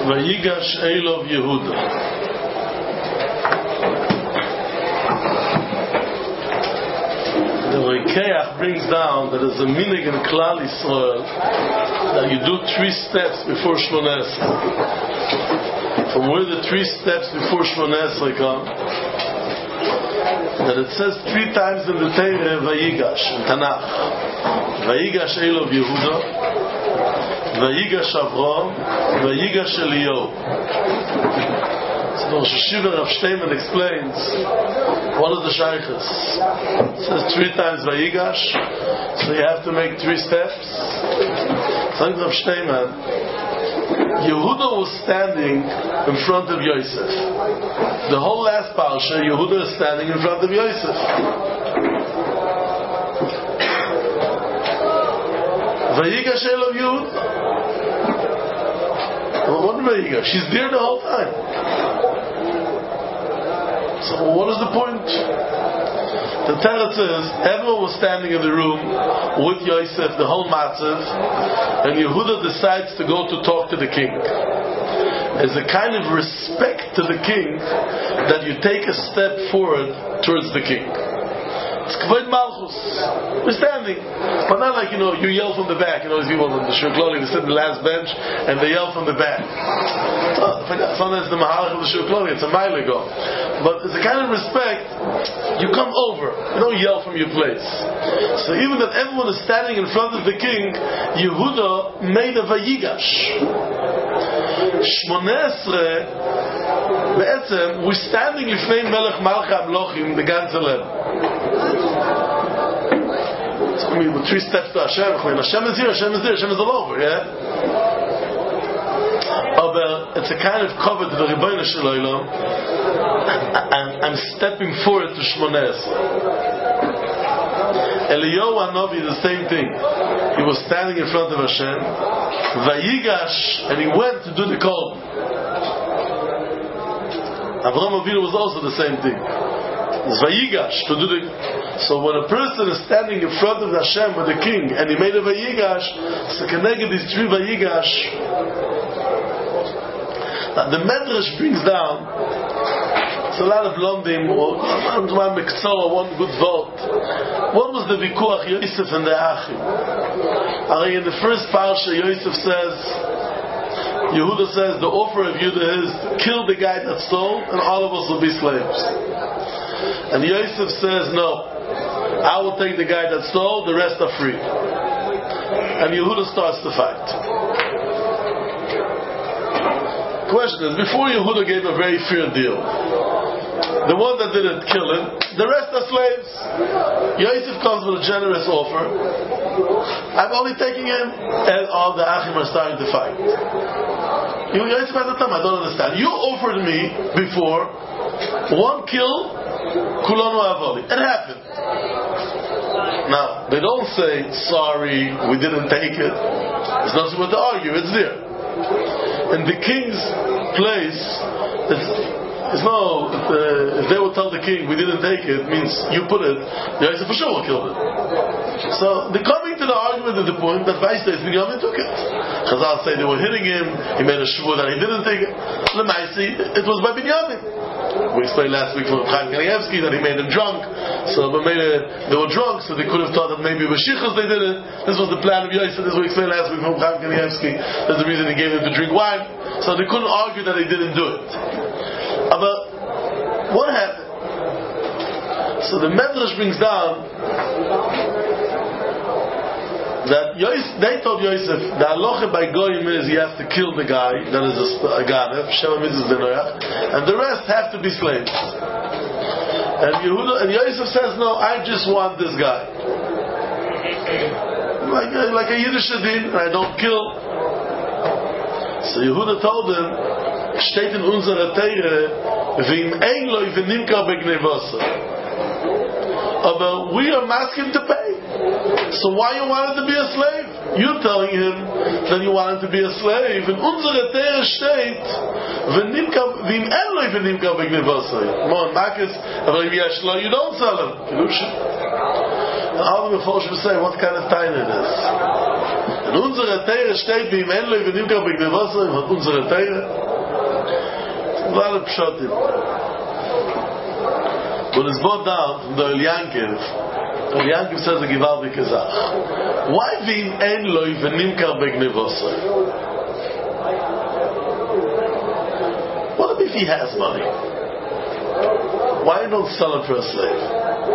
Vayigash Elov Yehuda. The Rekeach brings down that there's a minig in Klal Yisrael that you do 3 steps before Shmoneh Esrei. From where the 3 steps before Shmoneh Esrei come, that it says 3 times in the Torah Vayigash in Tanakh. Vayigash Elov Yehuda, Vayigash Avram, Vayigash Eliyahu. So Rosh Hashiva Rav Shteinman explains what are the shaykhs. It says 3 times Vayigash, so you have to make 3 steps. So Rav Shteinman, Yehuda was standing in front of Yosef. The whole last parsha, Yehuda is standing in front of Yosef. Vayigash Elov Yehuda. What Vayigash? She's there the whole time. So what is the point? The Torah says everyone was standing in the room with Yosef, the whole matzav, and Yehuda decides to go to talk to the king. As a kind of respect to the king, that you take a step forward towards the king. It's Kvod Malchus. We're standing. But not like, you yell from the back. These people in the Shur Kloli, they sit in the last bench and they yell from the back. Sometimes the Mahalach of the Shur Kloli, it's a mile ago. But it's a kind of respect. You come over. You don't yell from your place. So even that everyone is standing in front of the king, Yehuda made a Vayigash. Shmoneh Esrei, we're standing Lifnei Melech Malchei Amlochim, the ganze Leben. So with 3 steps to Hashem. Hashem is here, Hashem is there, Hashem is all over, yeah? But it's a kind of cover to the Rebbeinu Shel Olam. I'm stepping forward to Shmoneh Esrei. Eliyahu Hanavi, the same thing. He was standing in front of Hashem. Vayigash, and he went to do the call. Avraham Avinu was also the same thing. It's Vayigash to do the. So when a person is standing in front of Hashem with the king, and he made a Vayigash, so connected these 3 Vayigash. Now the Medrash brings down. It's a lot of Lomdim, one Mektzor, one good vote. What was the Vikuach Yosef and the Achim? In the first parsha, Yosef says, Yehuda says, the offer of Yehuda is kill the guy that stole, and all of us will be slaves. And Yosef says, no, I will take the guy that stole, the rest are free. And Yehuda starts to fight. Question is, before Yehuda gave a very fair deal, the one that didn't kill him, the rest are slaves. Yosef comes with a generous offer. I'm only taking him, and all the Achim are starting to fight. Yosef at the time, I don't understand. You offered me before 1 kill, kulanu avoli. It happened. Now, they don't say, sorry, we didn't take it. There's nothing to argue, it's there. In the king's place, if they would tell the king, we didn't take it, means you put it, the Yosef for sure will kill it. So they're coming to the argument at the point that Vaistais Binyamin took it. Chazal say they were hitting him, he made a shvur that he didn't take it. L'maisi, it was by Binyamin. We explained last week from Chaim Kanievsky that he made them drunk. So they were drunk, so they could have thought that maybe with Shichos they did it. This was the plan of Yosef, this we explained last week from Chaim Kanievsky. That's the reason he gave them to drink wine. So they couldn't argue that they didn't do it. But what happened? So the Medrash brings down that they told Yosef the halacha by goyim is he has to kill the guy that is a ganev, sheva mitzvahs benoyach, and the rest have to be slaves. And Yosef says, no, I just want this guy, like a Yiddish din, I don't kill. So Yehuda told him, steht in unserer Teire, v'im ein lo v'nimka b'gnevasa. But we are asking to pay. So why you wanted to be a slave? You're telling him that you wanted to be a slave. In unserer Teire steht, v'im ein lo v'nimka b'gnevasa. Mon makis, aber if yesh lo, you don't sell him. Kedusha. And all the Mefoshim say what kind of time it is. In unserer Teire steht, wie im Enloi, wenn Nimka Begnevosoi, von unserer Teire. Wale Pshotim. When it's brought down from the Elyankiv says a gewaltige Sach. Why wie im Enloi, wenn Nimka Begnevosoi? What if he has money? Why don't sell it for a slave?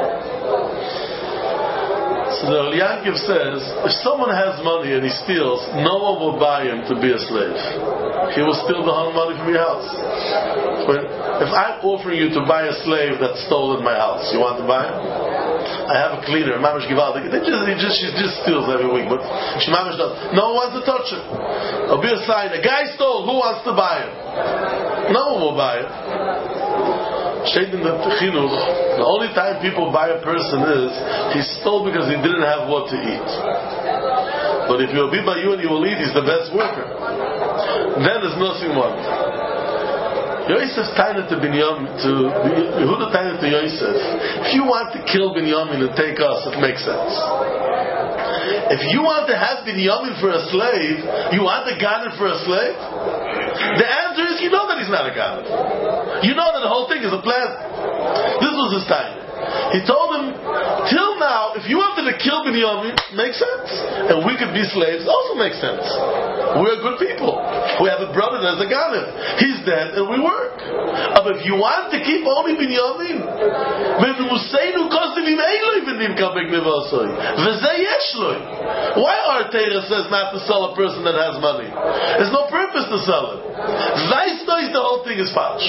So the Yankiv says, if someone has money and he steals, no one will buy him to be a slave. He will steal the whole money from your house. If I'm offering you to buy a slave that stole in my house, you want to buy him? I have a cleaner, Mamash Givaldik. She just steals every week, but she Mamash does. No one wants to touch her. There'll be a sign, a guy stole, who wants to buy him? No one will buy him. Shade in the Chinuch, the only time people buy a person is he stole because he didn't have what to eat. But if he'll be by you and you will eat, he's the best worker. Then there's nothing more. Yosef's tiny to Binyamin, Yehuda tiny to Yosef. If you want to kill Binyamin and take us, it makes sense. If you want to have Binyamin for a slave, you want a Ganem for a slave? The answer is, you know that he's not a Ganem. You know that the whole thing is a plan. This was his time. He told him, till now, if you wanted to kill Binyamin, makes sense. And we could be slaves, also makes sense. We're good people. We have a brother that's a Ganem. He's dead and we work. But if you want to keep only Binyamin, why our Torah says not to sell a person that has money? There's no purpose to sell it. The whole thing is false.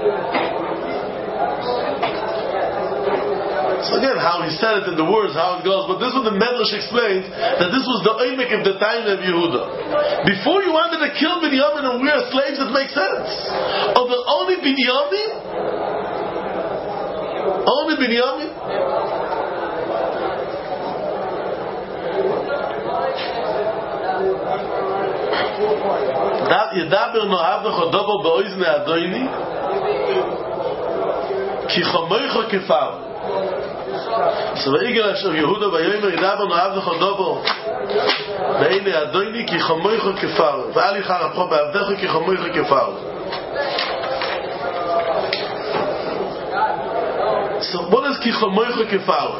So again, how he said it in the words, how it goes, but this is what the Medrash explains, that this was the Oimek of the time of Yehuda. Before you wanted to kill Binyamin and we're slaves, it makes sense. But only Binyamin? Only Binyamin? Yedaber no'av v'chodobo ba'oizne adoini ki chomoicho kefar. So Vayigel Asher Yehuda Vayomer Yedaber no'av v'chodobo ba'oizne adoini ki chomoicho kefar v'ali charapcho ba'avdecho ki chomoicho kefar. So what is ki chomoicho kefar?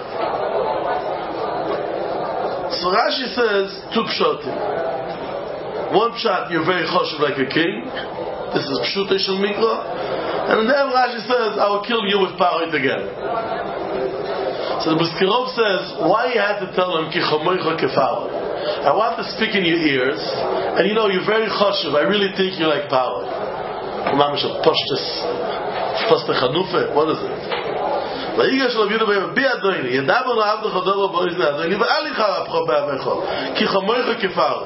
So Rashi says two pshotim. One shot, you're very choshev like a king. This is Pshutei Shel Mikra. And then Rashi says, I will kill you with Paroi together. So the Briskirov says, why you had to tell him, Ki chomoicha kefaro? I want to speak in your ears, and you know, you're very choshev. I really think you're like Paroi. Mamash of Poshtes, Poste Chanufe, what is it? ויגש רבי יהודה בי אדוני ידבר לעבד חדרו באוזני אדוני ואל יחרב חו בעמך כי חמויך כפר.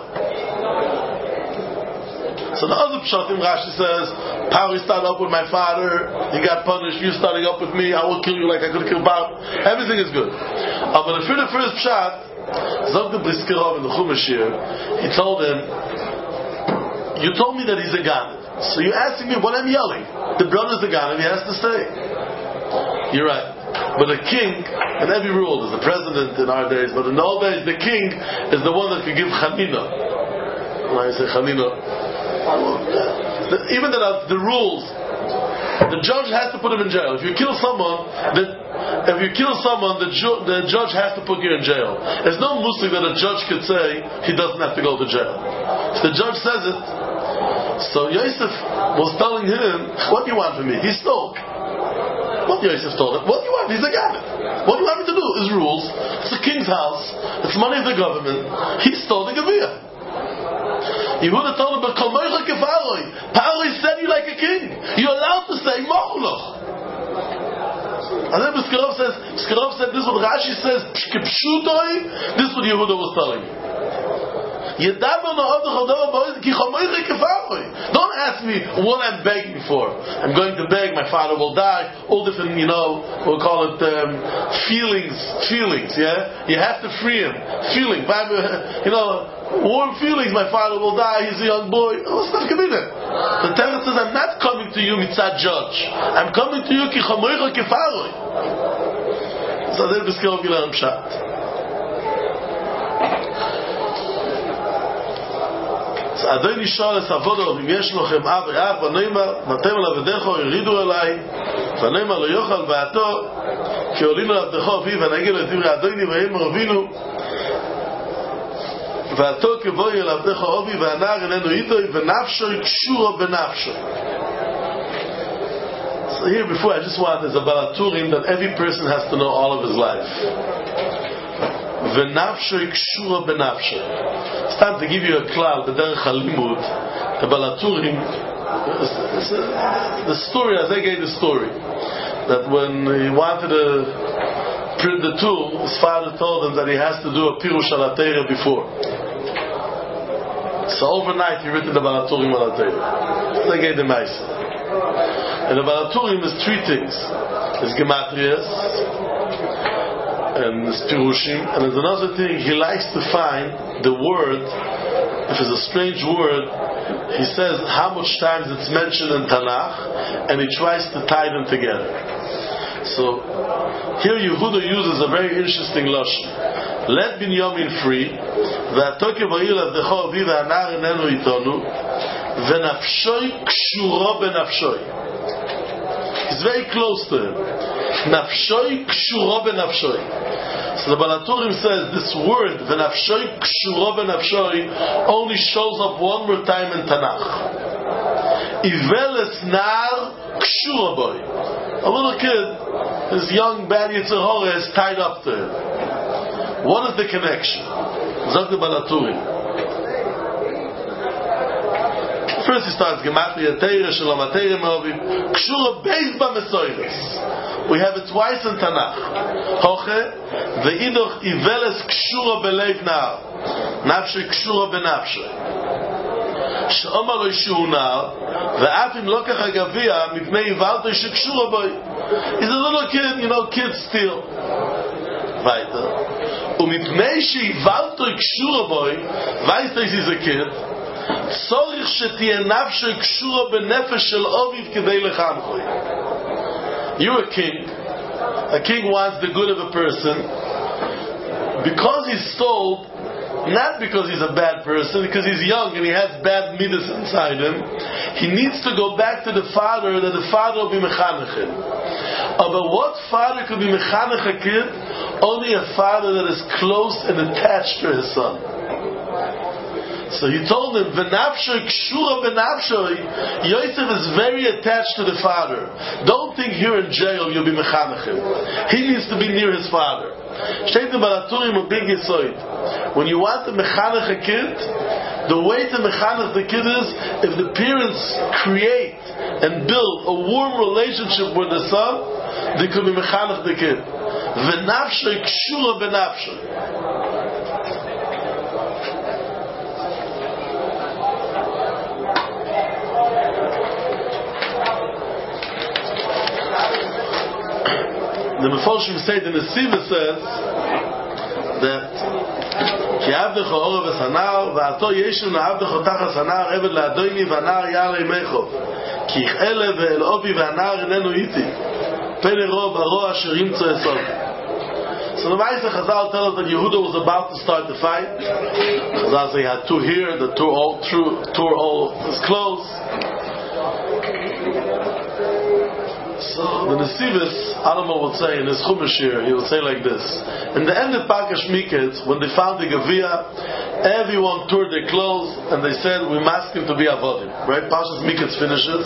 So the other pshatim, Rashi says, Pari started up with my father, he got punished, you starting up with me, I will kill you like I could kill Bar. Everything is good. But for the first pshat, Zog the Briskirov in the Chumash here, he told him, you told me that he's a Ganem. So you're asking me what I'm yelling. The brother's the Ganem, he has to stay. You're right. But the king, in every rule, there's the president in our days, but in the old days, the king is the one that could give Chanina. When I say Chanina, even the rules, the judge has to put him in jail. If you kill someone, the judge has to put you in jail. There's no muslim that a judge could say he doesn't have to go to jail. If the judge says it, so Yosef was telling him, what do you want from me? He stole. What Yosef told him? What do you want? He's a Ganem. What do you want me to do? His rules. It's the king's house. It's money of the government. He stole the Geviyah. Yehuda told him, but Kolmoicha Kefaroi. Paroi said you like a king. You're allowed to say Mochuloch. And then Briskirov said this is what Rashi says, Kipshutoi, this is what Yehuda was telling you. Don't ask me what I'm begging for. I'm going to beg, my father will die. All different, we'll call it feelings, yeah? You have to free him. Feeling, warm feelings, my father will die, he's a young boy. The Torah says, I'm not coming to you mitzad judge. I'm coming to you ki chamoicha kefaroi. So then Briskirov gilam pshat. אדוני שואל את עבודו, אם יש לכם אב ואח, ונאמר, ואתם על עבדיכו ירידו אליי, ונאמר לא יאכל בעתו, כי עולים על עבדכו אביו, ונגיד לו את דברי אדוני ויאמר אבינו, ועתו כבואי אל עבדכו אבי, והנער איננו איתו, ונפשו קשורו בנפשו. So here before, I just want, there's a balaturim that every person has to know all of his life. V'nafsho kshura b'nafsho. It's time to give you a klal, b'derech halimud, the balaturim, the story, as I gave the story, that when he wanted to print the tool, his father told him that he has to do a pirush al Torah before. So overnight he written the balaturim al Torah. So I gave the ma'aseh. And the balaturim is three things. There's gematrias, and there's pirushim, and there's another thing. He likes to find the word. If it's a strange word, he says how much times it's mentioned in Tanakh, and he tries to tie them together. So here Yehuda uses a very interesting lashon. Let Binyamin free. V'atoke v'yil avdecho avi v'anar enenu itonu v'nafshoi kshuro benafshoi. He's very close to him. Nafshoi kshuro benafshoi. So the Balaturim says this word v'nafshoi kshuro benafshoi only shows up one more time in Tanakh. Iveles nar kshuro boy. A little kid, his young bad Yetzer Hara is tied up to him. What is the connection? Zog the Balaturim. First he starts Gematria Teira Shalom Ateirim Ovim Kshura Beis B'Mesoiros. We have it twice in Tanakh. Hoche Ve'idoch Iveles Kshura Belev Nar Nafshe Kshura Benafshe She'omar Lo Yishu Nar Ve'afim Lokach HaGavia Mipnei Ivalto Shekshura Boi. He's a little kid, kids steal. Weiter. Umipnei She'ivalto Kshura Boi, weißt du, he's a kid. Tzorich shetiyeh nafsho kshura benefesh shel oviv kedei lechamchoi. You're a king. A king wants the good of a person. Because he's stole, not because he's a bad person, because he's young and he has bad midas inside him, he needs to go back to the father, that the father will be mechanech him. But what father could be mechanech a kid? Only a father that is close and attached to his son. So he told him, "V'nafshoi kshura b'nafshoi." Yosef is very attached to the father. Don't think here in jail you'll be mechanechim. He needs to be near his father. Shteit in Balaturim a big yisoid. When you want to mechanech a kid, the way to mechanech the kid is if the parents create and build a warm relationship with the son, they could be mechanech the kid. V'nafshoi kshura b'nafshoi. The Meforshim say, the Nesiva says that Ki avdecho ora v'sanar v'ato yeshu na'avdecho tachas hanar eved la'adoini v'anar ya'alei mecho ki ich'ele ve'el obi v'anar inenu iti pene ro baro asher yimtzo esov. So the Ma'aseh Chazal tell us that Yehuda was about to start the fight. Chazal say he had two here, that tore all his clothes. So the Nesivus, Adamo would say in his Chumash here, he would say like this: in the end of Pakash Miketz, when they found the Gavia, everyone tore their clothes and they said, "We must him to be avodim." Right? Pakash Miketz finishes.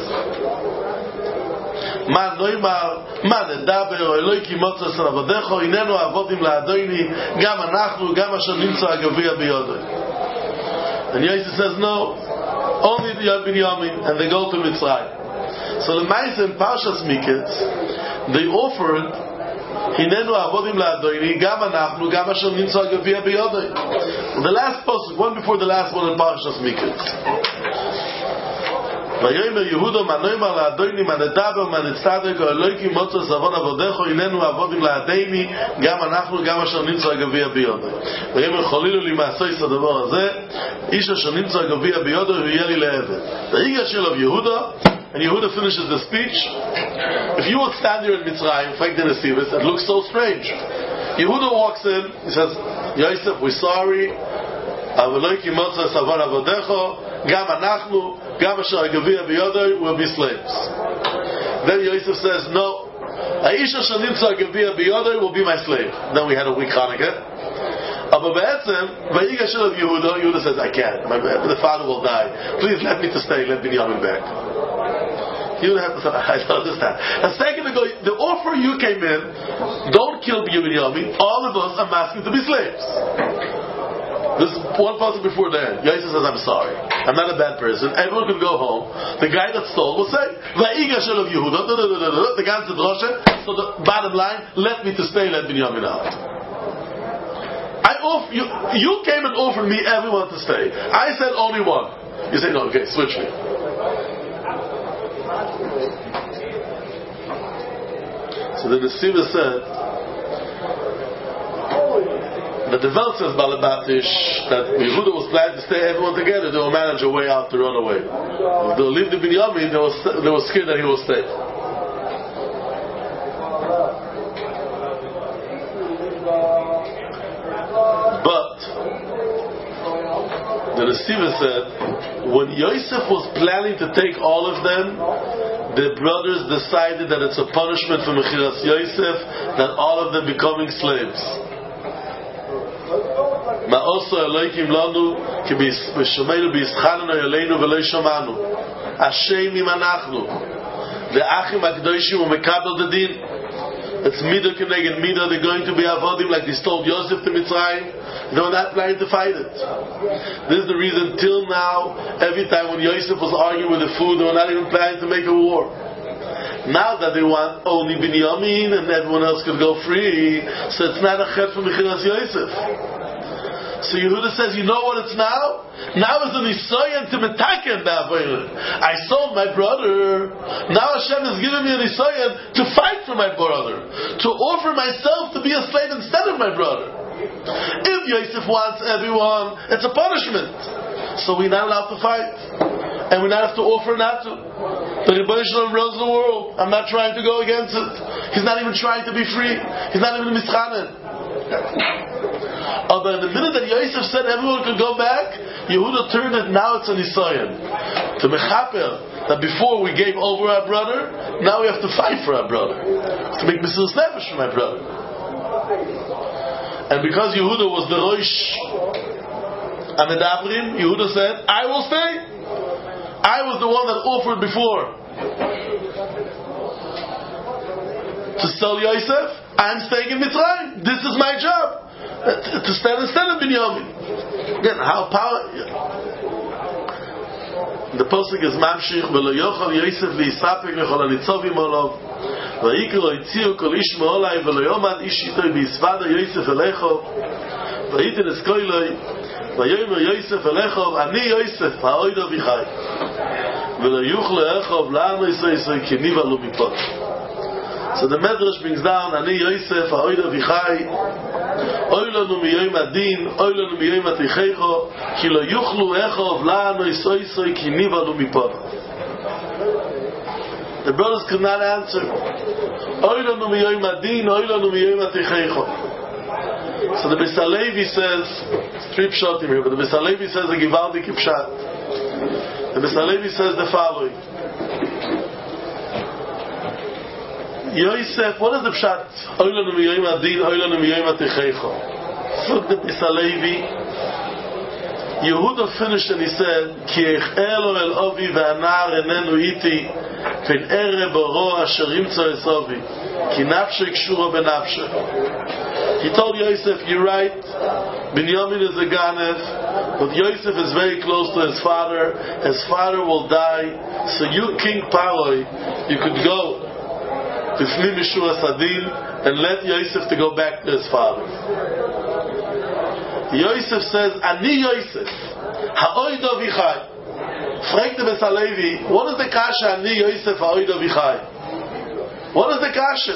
Man noimar, man edaber, Eloi ki motzos avodecho, inenu avodim la'adoini, gam anachnu, gam asher nimtzo ha'gavia biyodoi. And Yosef says, no, only the Yad Binyamin, and they go to Mitzrayim. So the Ma'aseh in Parshas Miketz, they offered Hinenu avodim la'adoini gam anachnu gam asher nimtzo ha'gavia biyodoi. The last pasuk, one before the last one in Parshas Miketz. Vayomer Yehuda manoimar la'adoini manedaber manetzadek Eloi ki motzos avon avodecho hinenu avodim la'adoini gam anachnu gam asher nimtzo ha'gavia biyodoi. Vayomer cholilu li ma'asos hadavar hazeh ish asher nimtzo ha'gavia biyodoi hu yeh li le'eved. Vayigash elav Yehuda. And Yehuda finishes the speech. If you would stand here in Mitzrayim, like the Nesivus, it looks so strange. Yehuda walks in, he says, Yosef, we're sorry. Gam anachnu, gam asher agavia biyodai will be slaves. Then Yosef says, no, Aisha shanimtza agavia biyodai will be my slave. Then we had a week Hanukkah. Aber be'etzem, vayiga shel of Yehuda, Yehuda says, I can't. The father will die. Please let me to stay. Let Binyamin back. You don't have to say, I don't understand. A second ago, the offer you came in, don't kill Binyamin. All of us are asking to be slaves. This is one person before the end. Yosef says, I'm sorry. I'm not a bad person. Everyone can go home. The guy that stole will say, Va'iga shel of Yehuda. The guy said, Roshe. So the bottom line, let me to stay, let Binyamin out. You came and offered me everyone to stay. I said only one. You say, no, okay, switch me. So the Nesiva said, that the Vel says Balabatish that Yehuda was glad to stay everyone together. They will manage a way out to run away. If they will leave the Binyamin, they were scared that he will stay. But the Nesiva said when Yosef was planning to take all of them, the brothers decided that it's a punishment for Mechiras Yosef that all of them becoming slaves. Ma'oso Elokim lanu ki b'shomeinu b'yischalenu yaleinu v'lo shomanu Hashem imanachnu the Achim HaKadoshim will mekabel the din. It's midah keneged midah. They're going to be avodim like they stole Yosef to Mitzrayim. They were not planning to fight it. This is the reason till now every time when Yosef was arguing with the food, they were not even planning to make a war. Now that they want only Binyamin and everyone else could go free, so it's not a chet from Mechiras Yosef. So Yehuda says, you know what it's now? Now is the nisayon to metaken that way. I sold my brother. Now Hashem is giving me a nisayon to fight for my brother, to offer myself to be a slave instead of my brother. If Yosef wants everyone, it's a punishment. So we're not allowed to fight, and we're not have to offer not to. The Rebbeinu Shalom rules the world. I'm not trying to go against it. He's not even trying to be free. He's not even mischanen. Although in the minute that Yosef said everyone could go back, Yehuda turned it, now it's a nisayon to mechaper that before we gave over our brother, now we have to fight for our brother, to make Mesilas Nefesh for my brother. And because Yehuda was the Rosh Amedabrim, Yehuda said, I will stay. I was the one that offered before to sell Yosef. I'm staying in Mitzrayim. This is my job. To stand instead of Binyamin. Again, how power. The posuk is Mamshich v'lo yochal Yosef v'yisapek v'chol hanitzovim olav v'yikro yitziu kol ish me'olai v'lo yomad ish itoi b'yisvada Yosef elecho v'yitin eskoiloi v'yomer Yosef elecho ani Yosef ha'oido v'chai v'lo yuchlo echov la'ano yisoi ki niva lo mipot. So the Medrash brings down ani Yosef ha'oido v'chai Oilanu miyoyim adin, oilanu miyoyim atichecho, ki lo yuchlu echov la'ano isoisoi ki nivalu mipod. The brothers could not answer. Oilanu miyoyim adin, oilanu miyoyim atichecho. So the Beis HaLevi says, three pshatim here, but the Beis HaLevi says a givaldik pshat. The Beis HaLevi says the following. Yosef, what is the pshat? Oilanu miyoyim adin, oilanu miyoyim atichecho. Look at Beis HaLevi. Yehuda finished and he said, Ki echelo el ovi ve'anar enenu iti ken ere boro asher imtzo es ovi ki nafshe kshura benafshe. He told Yosef, you're right, Binyamin is a Ganev, but Yosef is very close to his father. His father will die, so you, King Paroi, you could go Tifni Mishua Sadin and let Yosef to go back to his father. Yosef says, Ani Yosef, ha'oido vichai. Frag the Beis HaLevi, what is the kasha Ani Yosef ha'oido vichai? What is the kasha?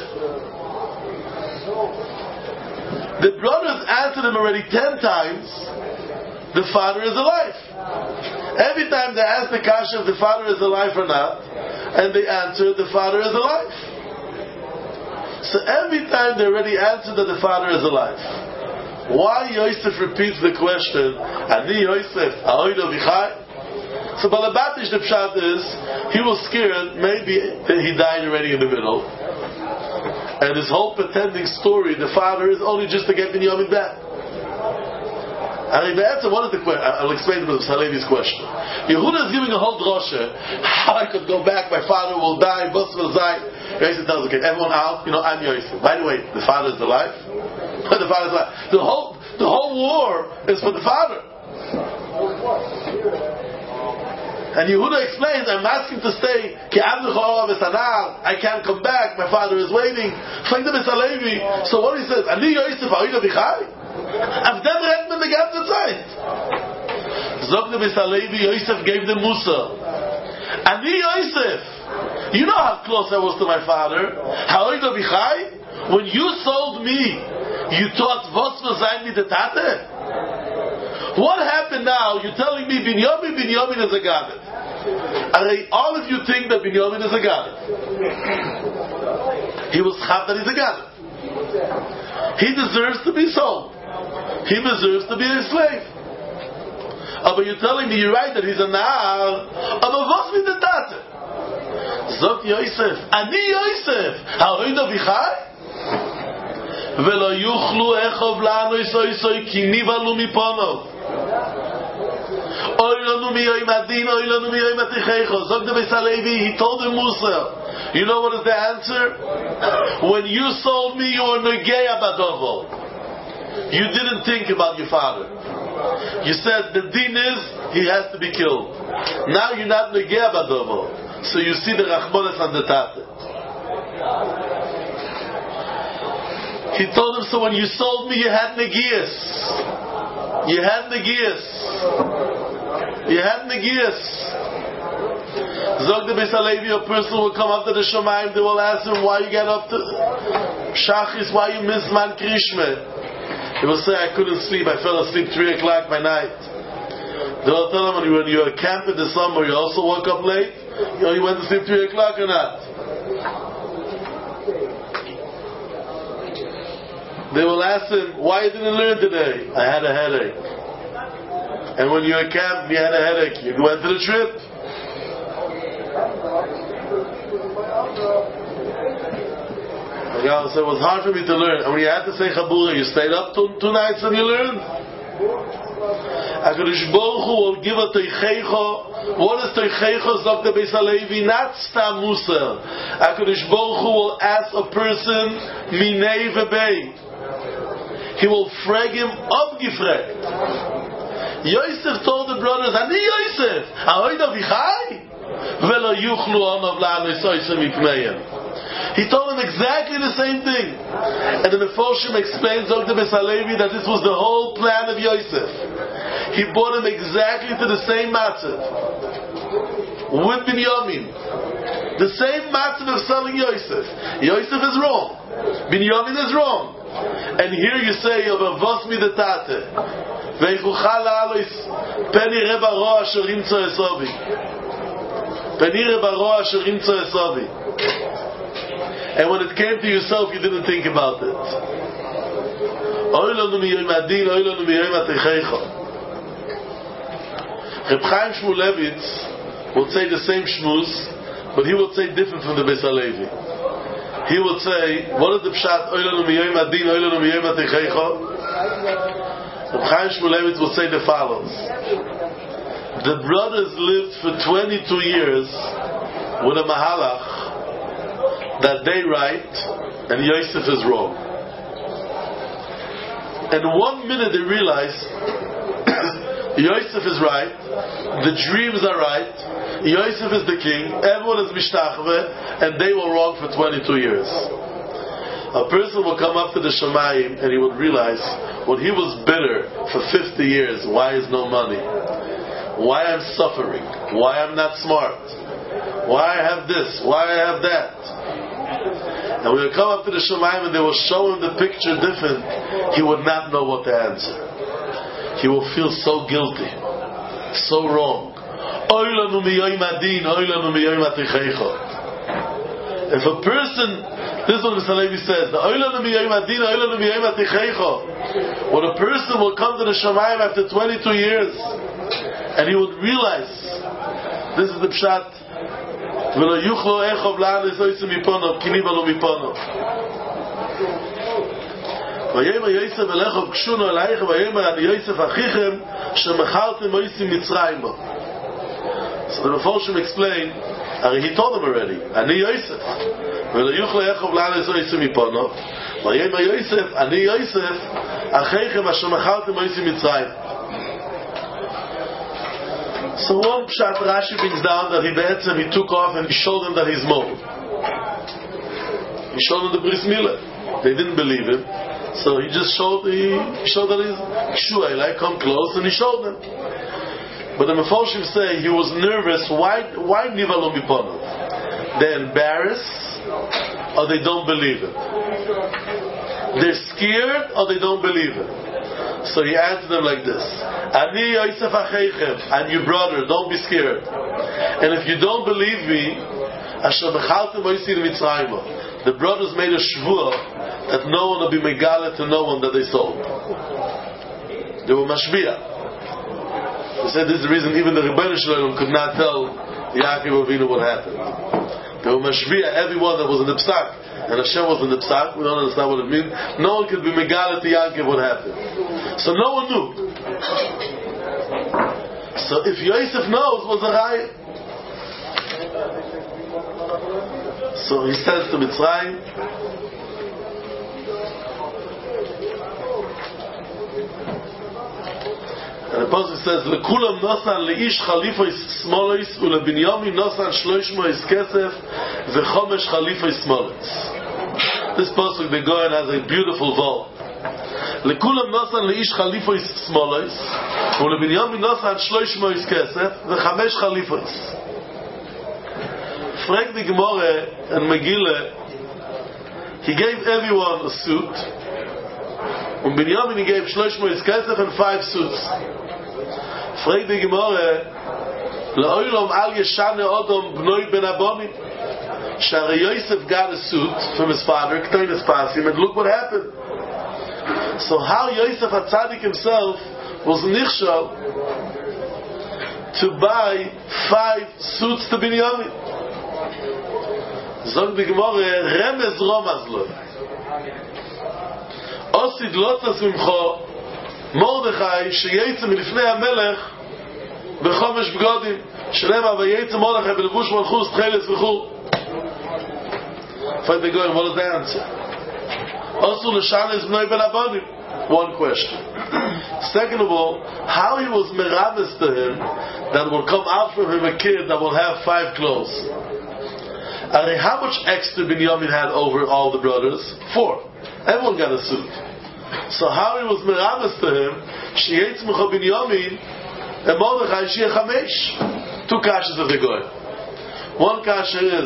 The brothers answered him already 10 times, the father is alive. Every time they ask the kasha if the father is alive or not, and they answer, the father is alive. So every time they already answered that the father is alive. Why Yosef repeats the question, Ani Yosef, ha'oido vichai? So Balabatish, the pshat is, he was scared, maybe that he died already in the middle. And his whole pretending story, the father, is only just to get Binyamin back. And the answer, what is the question? I'll explain to you Halevi's question. Yehuda is giving a whole drosha, how I could go back, my father will die, Bus will die. Yosef tells, okay, everyone out, I'm Yosef. By the way, the father is alive? The father is alive. The whole war is for the father. And Yehuda explains, I'm asking to stay, I can't come back, my father is waiting. So what he says, Ani Yosef, I've never read the ganze Zeit. Zog the Halevi, Yosef gave them Musa. Ani Yosef, you know how close I was to my father. When you sold me, you thought Vos Vazayin mi de Tate? What happened now? You're telling me Binyamin is a Gadet. All of you think that Binyamin is a Gadet. He was chav that he's a Gadet. He deserves to be sold. He deserves to be a slave. But you're telling me you're right that he's a Nar. Aber was mit der Tate? Zot Yosef, Ani Yosef, ha'oida vichai? Velo yuchlu echov la'ano isoi ki nivalu miponov. He told him Musa, you know what is the answer? When you sold me, you were Negeya Badovo. You didn't think about your father. You said the din is he has to be killed. Now you're not Negeya Badovo. So you see the Rachmanes and the Tate. He told him, so when you sold me, you had Negias. You had Negias. You had Negias. Zog the Beis Halevi, a person will come up to the Shomayim, they will ask him, why you get up to Shachris, why you miss Man Krishme? He will say, I couldn't sleep, I fell asleep 3 o'clock by night. They will tell him, when you were at camp in the summer, you also woke up late? You went to sleep 3 o'clock or not? They will ask him, why you didn't learn today? I had a headache. And when you were at camp, you had a headache. You went to the trip. So it was hard for me to learn. And when you had to say Chabura, you stayed up 2 nights and you learned. HaKadosh Baruch Hu will give a Teichecho. What is Teichecho? Zok the Beis Halevi, not Stam Musa. HaKadosh Baruch Hu will ask a person, Minei Vebei. He will frag him abgefragt. Yosef told the brothers, Ani Yosef, Ahoida Vichai? Velo Yuchlu Onav La'anu Soysem Ipmeim. He told him exactly the same thing. And the Mefoshim explains Zog the Beis Halevi that this was the whole plan of Yosef. He brought him exactly to the same matzav. With Binyamin. The same matzav of selling Yosef. Yosef is wrong. Binyamin is wrong. And here you say, Vos mi de Tate. Veichucha la'alois Peni reba roa asher imtzo esovi. Peni reba roa asher imtzo esovi. And when it came to yourself, you didn't think about it. Oy lanu miyoyim adin, oy lanu miyoyim ateichecho. Reb Chaim Shmulevitz would say the same shmuz, but he would say different from the Beis Halevi. He would say, what is the pshat? Oy lanu miyoyim adin, oy lanu miyoyim ateichecho. Reb Chaim Shmulevitz would say the follows. The brothers lived for 22 years with a mahalach that they right and Yosef is wrong. And 1 minute they realize Yosef is right, the dreams are right, Yosef is the king, everyone is mishtachve, and they were wrong for 22 years. A person will come up to the Shamayim and he would realize when he was bitter for 50 years, why is no money? Why I'm suffering? Why I'm not smart? Why I have this? Why I have that? And when they come up to the Shamayim and they will show him the picture different, he would not know what to answer. He will feel so guilty, so wrong. If a person, this is what Mr. Levi says, when a person will come to the Shamayim after 22 years, and he would realize This is the pshat. V'lo yuchlo echov la'anis oisim miponov, ki niva lo miponov. V'yemer Yosef el echov kshuno elayichem, v'yemer ani Yosef achichem, shemechaltem oisim mitzrayim bo. So the Meforshim explain, he told them already, ani Yosef, v'lo yuchlo echov la'anis oisim miponov, v'yemer Yosef, ani Yosef, achichem, shemechaltem oisim mitzrayim. So one pshat Rashi brings down that he took off and he showed them that he's mold. He showed them the bris milah. They didn't believe him, so he just showed that he's Kshuay, like come close, and he showed them. But the Meforshim say he was nervous. Why nivalom miponov? They're embarrassed, or they don't believe him. They're scared, or they don't believe him. So he answered them like this: Ani Yosef Acheichem, and your brother, don't be scared. And if you don't believe me, Asher Bechaltem Oisim Mitzrayim, the brothers made a shvuah that no one will be megala to no one that they sold. They were mashbiah. They said this is the reason even the Rebbeinu Shalom could not tell Yaakov Avinu what happened. They were mashbiah, everyone that was in the psak. And Hashem was in the psak, we don't understand what it means. No one could be megala to Yaakov what happened. So no one knew. So if Yosef knows, what's a raya? So he says to Mitzrayim, and the Apostle says, "Lekulam nosan leish chalifos smolos uleBinyamin nosan 300 kesef vechomesh chalifos smolos." This pasuk the Goyen has a beautiful vault. Lekulam nosan leish chalifos smolos uleBinyamin nosan 300 kesef vechomesh chalifos. Frag the Gemara and Megillah, he gave everyone a suit. And Binyamin he gave 300 kesef and 5 suits. Frag the Gemara, La'olam al yeshane odom bnoi ben abonim. Shari Yosef got a suit from his father, Ktoinis Pasim, and look what happened. So how Yosef HaTzadik himself was nichshal to buy 5 suits to Binyamin? Zog the Gemara, Remez Romazlo. Osid lotas mimcho Mordechai sheyetze milifnei HaMelech b'chomesh b'godim shelema v'yetze Mordechai b'levush malchus tcheles v'chul. Find the going, what is the answer? Osur l'shanes b'noi ben abonim. One question. Second of all, how he was meravis to him that will come out from him a kid that will have 5 clothes. And how much extra Binyamin had over all the brothers? 4. Everyone got a suit. So how he was meravis to him, Sheyetz Mecha Binyamin, and Mordechai Sheyeh 5. 2 kashas of the Goy. One kasha is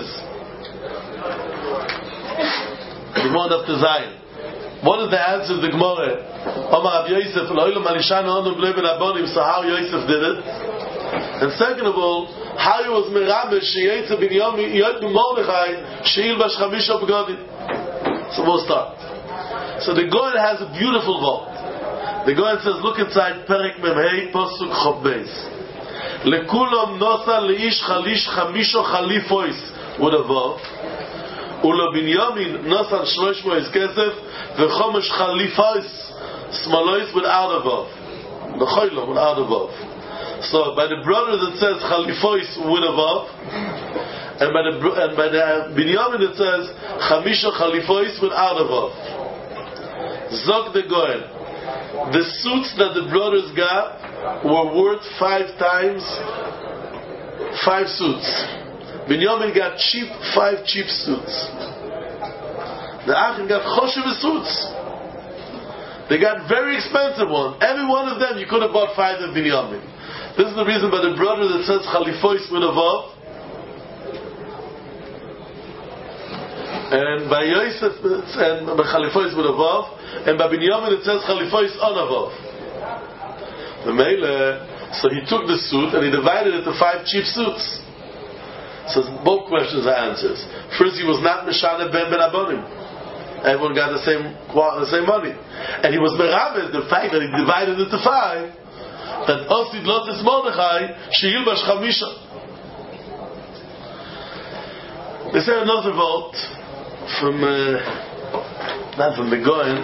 the one of the Zion. What is the answer of the Gemara? Omar Rav Yosef, L'olam alishanu odom bnei ben abonim. So how Yosef did it? And second of all, how he was meravis Sheyetz Binyamin Yod Mordechai Sheyilbash 5 b'godim. So we'll start. So the Goyen has a beautiful vault. The Goyen says, look inside Perek Memhei Posuk Chof Beis. Lekulam nosa leish chalish 5 chalifois with a vav. Ula Binyamin nosan 300 kesef vechomesh chalifois smalois without a vav. The choylom without a vav. So by the brother that says chalifois with a vav, and by the Binyamin it says 5 chalifois without a vav. Zog the Goyen, the suits that the brothers got were worth 5 times 5 suits. Binyamin got 5 cheap suits. The Achim got choshev suits. They got very expensive ones. Every one of them you could have bought 5 of Binyamin. This is the reason by the brother that says chalifois with a vav, and by Yosef and by chalifois with a vav, and by Binyamin it says chalifois on a vav. So he took the suit and he divided it to 5 cheap suits. So both questions are answers. First, he was not Meshane ben abonim. Everyone got the same money, and he was meravis the fact that he divided it to 5. That Osid Lotis Mordechai Sheyilbash 5. They say another vote from not from the Goyen,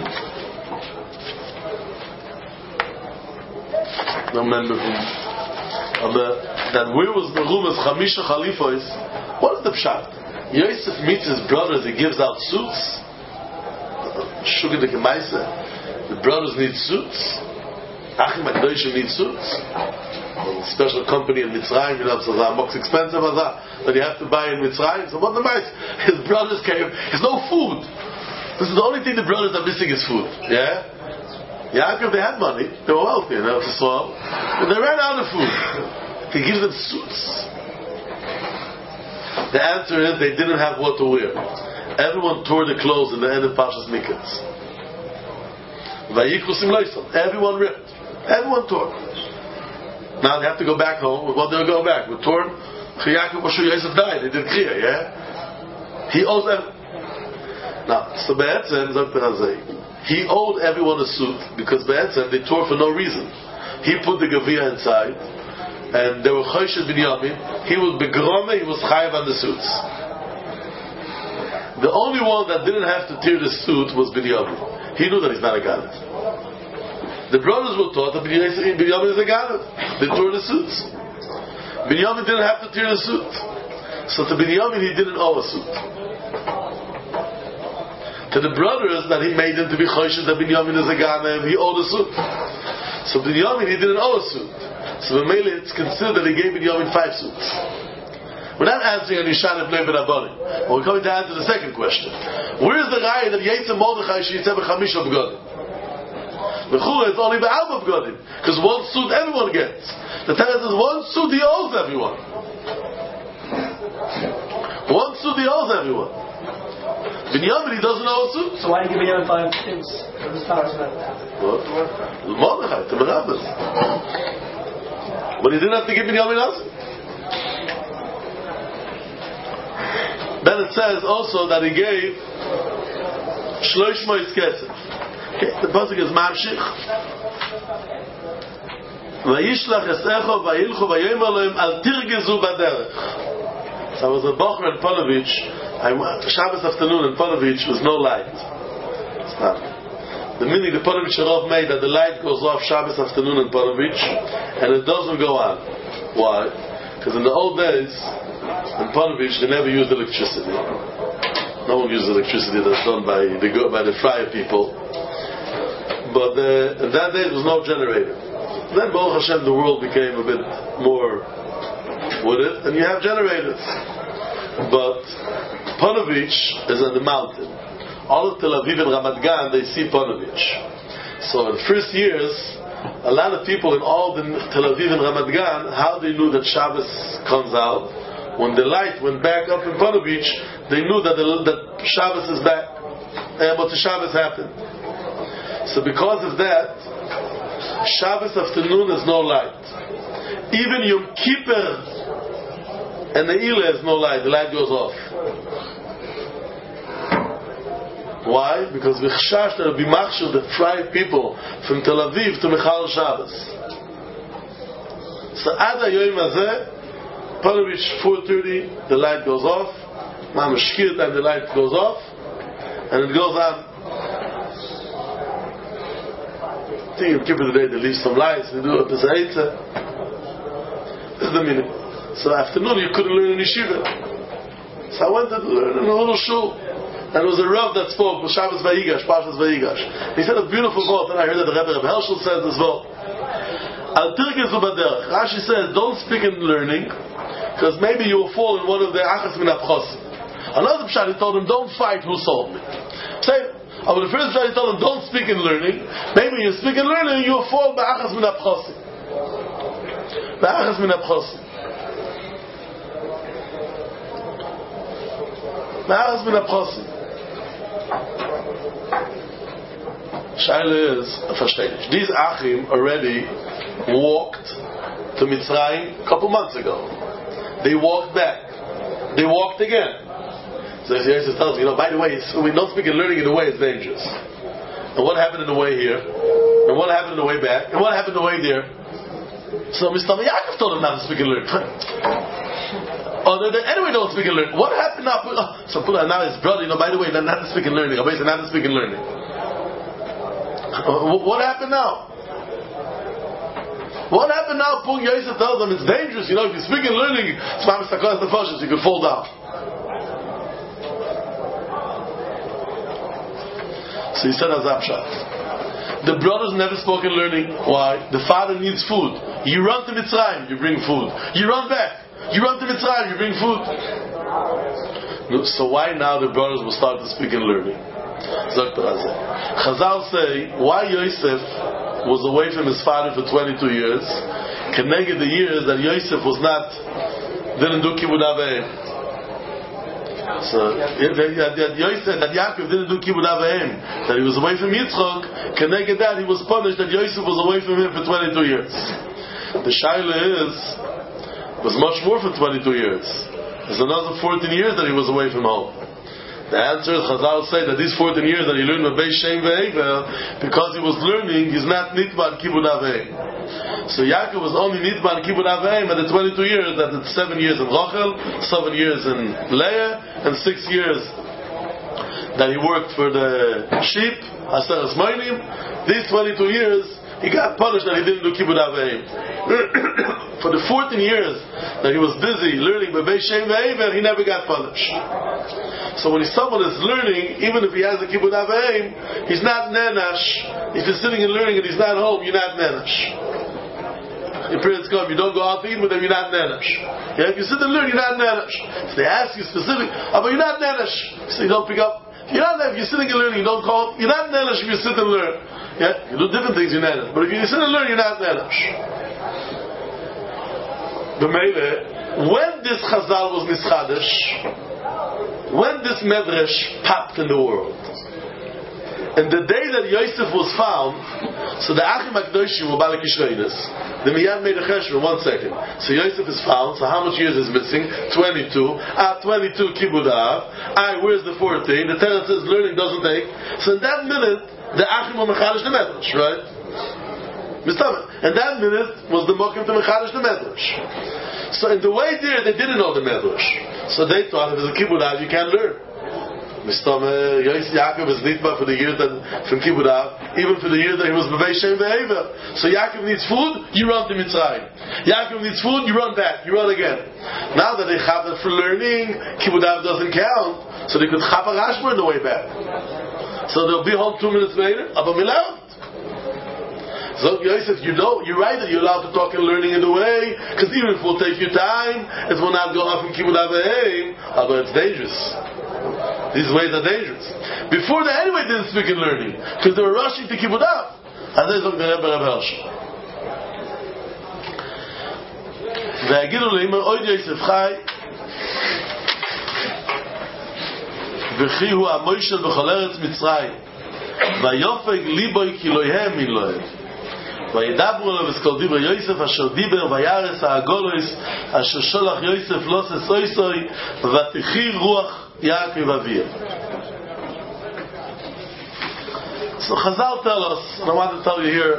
no member from that where was the Rumas Chamisha Khalifos? What is the pshat? Yosef meets his brothers, he gives out suits. Sugar the Kemaisa. The brothers need suits. Achim HaKadoshim need suits. A special company in Mitzrayim, so the most expensive that you have to buy in Mitzrayim. So what the mice? His brothers came. There's no food. This is the only thing the brothers are missing is food. Yeah? Yaakov, they had money. They were wealthy, but they ran out of food. He gives them suits. The answer is they didn't have what to wear. Everyone tore the clothes in the end of Pashas Miketz. Everyone ripped. Everyone tore. Now they have to go back home. Well, they'll go back. We're torn. Yaakov Yosef died. They did clear, yeah? He owes them. Now, so Be'etzem, he owed everyone a suit because Be'etzem, they tore for no reason. He put the Gavia inside, and there were Choshed Binyamin. He was Begrome, he was Chayav on the suits. The only one that didn't have to tear the suit was Binyamin. He knew that he's not a Ganav. The brothers were taught that Binyamin is a Ganav. They tore the suits. Binyamin didn't have to tear the suit. So to Binyamin he didn't owe a suit. To the brothers that he made them to be Choshed that Binyamin is a Ganav, he owed a suit. So Binyamin he didn't owe a suit. So the Mele, it's considered that he gave Binyamin 5 suits. We're not answering on Yishan and Bnei B'Rabbanim. We're coming to answer the second question. Where is the Raya that Yitzhak Mordechai Yitzhak B'Chamisha B'Godim? The Chura is only B'Alba B'Godim. Because one suit everyone gets. The Torah says one suit he owes everyone. One suit he owes everyone. Binyamin he doesn't owe a suit. So why do you give Binyamin 5 suits? What? Mordechai, to B'Rabbas. But he didn't have to give Binyamin nothing. Then it says also that he gave Shlosh Mois Kesef. Okay, the pasuk is Mamshich. Vayishlach esecho vayilchu vayomer lohem al tirgezu baderech. So I was a Bocher in Ponovich. Shabbos afternoon in Ponovich was no light. It's not. The meaning the Ponovich Rav made that the light goes off Shabbos afternoon in Ponovich and it doesn't go on. Why? Because in the old days in Ponovich they never used electricity. No one used electricity that's done by the friar people. But in that day there was no generator. Then Baruch Hashem the world became a bit more with it and you have generators. But Ponovich is on the mountain. All of Tel Aviv and Ramat Gan they see Ponovich. So in the first years a lot of people in all the Tel Aviv and Ramat Gan, how they knew that Shabbos comes out? When the light went back up in Ponovich, they knew that Shabbos is back. And what the Shabbos happened. So because of that, Shabbos afternoon is no light. Even Yom Kippur and the Ne'ilah is no light. The light goes off. Why? Because V'chshash there will be machshir the fried people from Tel Aviv to Michal Shabbos. So Ad HaYoyim Hazeh, Ponovich 4:30, the light goes off. Mamashkir time the light goes off, and it goes on. I think in Kippur today they leave some lights. They do a Pesach. This is the meaning. So afternoon you couldn't learn in yeshiva. So I went to learn in a little shul. And it was a Rav that spoke, Shabbos Vayigash, Pashas Vayigash. He said a beautiful quote, and I heard that the Rebbe Reb Hershel says as well. Al tirgezu baderech. Rashi says, don't speak in learning, because maybe you will fall in one of the achas min apchosim. Another pshat, he told him, don't fight who sold me. Say, the first pshat, he told him, don't speak in learning. Maybe you speak in learning, you will fall by achas min apchosim. By achas min apchosim. By achas min apchosim. Shaila is verständig. These Achim already walked to Mitzrayim a couple months ago. They walked back. They walked again. So Jesus tells you, by the way, we don't speak in learning in the way, it's dangerous. And what happened in the way here? And what happened in the way back? And what happened in the way there? So Mr. Yaakov told him not to speak in learning. Oh, anyway, don't speak and learn. What happened now? So now his brother, by the way, not to speak and learning. Not to speak and learning. What happened now? What happened now? Pung Yosef tells them it's dangerous. If you speak and learning, you could fall down. So he said Azab. The brothers never spoke in learning. Why? The father needs food. You run to Mitzrayim, you bring food. You run back. You run to Mitzrayim, you bring food. So why now the brothers will start to speak and learning? Chazal say, why Yosef was away from his father for 22 years, connected the years that Yosef didn't do Kibbud Avayim. So Yosef, that Yaakov didn't do Kibbud Avayim, that he was away from Yitzchak, connected that he was punished that Yosef was away from him for 22 years. The Shaila was much more for 22 years. There's another 14 years that he was away from home. The answer is, Chazal say that these 14 years that he learned with Beis Shem ve'Ever, because he was learning, he's not nitban Kibbud Avayim. So Yaakov was only nitban Kibbud Avayim at the 22 years, that it's 7 years in Rachel, 7 years in Leah, and 6 years that he worked for the sheep, Aseres Moinim. These 22 years, he got punished that he didn't do Kibbud Avayim. For the 14 years that he was busy learning by Beis Shem ve'Ever, he never got punished. So when someone is learning, even if he has a Kibbud Avayim, he's not nenash. If he's sitting and learning and he's not home, you're not nenash. Your parents come, you don't go out to eat with them, you're not nenash. Yeah, if you sit and learn, you're not nenash. If they ask you specific, but you're not nenash, so you don't pick up. If you're sitting and learning, you don't call. You're not nenash if you sit and learn. Yeah, you do different things, you're nenash. But if you sit and learn, you're not nenash. When this Chazal was Nischadish, when this Medrash popped in the world, and the day that Yosef was found, so the Achim HaKadoshim were Balak Yishreidus. The Miyad made a cheshbon, 1 second. So Yosef is found, so how much years is missing? 22. 22 Kibbud Av. Where's the 14? The Torah says learning doesn't take. So in that minute, the Achim were Mechadish the Medrash, right? And that minute was the Mokim to Mechadish the Medrash. So in the way there, they didn't know the Medrash. So they thought if there's a Kibbud Av, you can't learn. Yaakov is nitba for the year that from Kibbud Av, even for the year that he was Beis Shem ve'Ever. So Yaakov needs food, you run to Mitzrayim. Yaakov needs food, you run back, you run again. Now that they have it for learning, Kibbud Av doesn't count, so they could chap a rashba on the way back. So they'll be home 2 minutes later. Aber milav. So Yosef, you're right that you're allowed to talk and learning in the way, because even if it will take you time, it will not go off from Kibbud Av ve'Eim, but it's dangerous. These ways are dangerous. Before they anyway didn't speak in learning, because they were rushing to Kibbud Av. And they took the Rebbe Hershel. Ve'agidu leimer oid Yosef Chai v'chi hu ha-moishel b'chol eretz Mitzrayim v'yofeg liboi ki lohem min lohem וידברו לו וסקול דיבר יוסף אשר דיבר וירס האגולויס אשר שולח יוסף לוסס אויסוי ותחי רוח יעקב אביה. So Chazal tell us, and I want to tell you here,